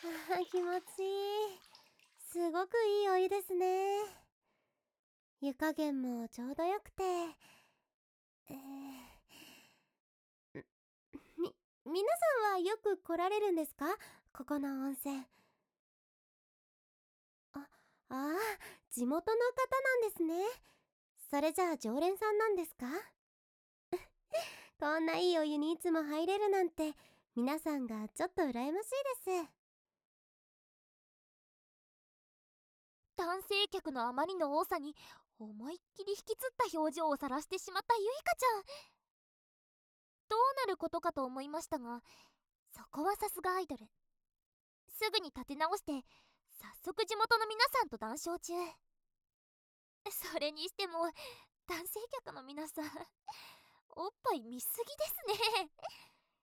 気持ちいい。すごくいいお湯ですね。湯加減もちょうどよくて。えみ、皆さんはよく来られるんですか？ここの温泉。あ、ああ、地元の方なんですね。それじゃあ常連さんなんですか？こんないいお湯にいつも入れるなんて、皆さんがちょっと羨ましいです。 男性客のあまりの多さに思いっきり引きつった表情を晒してしまったゆいかちゃん。どうなることかと思いましたが、そこはさすがアイドル。すぐに立て直して早速地元の皆さんと談笑中。それにしても男性客の皆さんおっぱい見すぎですね。